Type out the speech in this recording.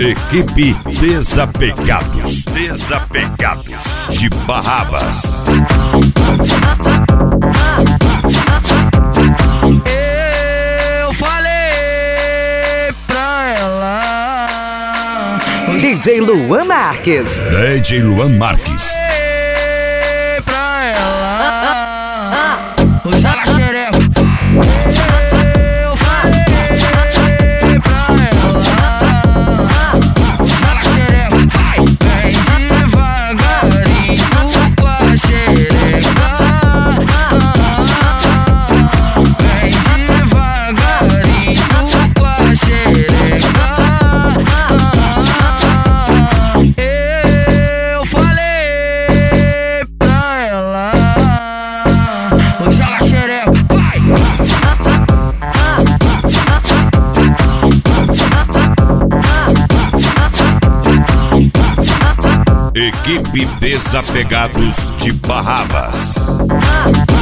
Equipe Desapegados de Barrabas. Eu falei pra ela. DJ Luan Marques. DJ Luan Marques. Pra ela. Hoje ela xereca. Eu falei pra ela. Hoje ela xereca. Vai, vem devagarinho com a xereca. Vem devagarinho com a xereca. Eu falei pra ela. Hoje ela xereca. Vai! Equipe Desapegados de Barrabas.